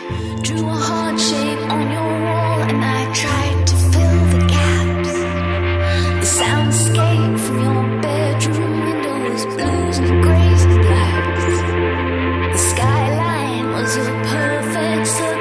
Drew a heart shape on your wall and I tried to fill the gaps. The soundscape from your bedroom windows, blues and grays and blacks. The skyline was a perfect circle.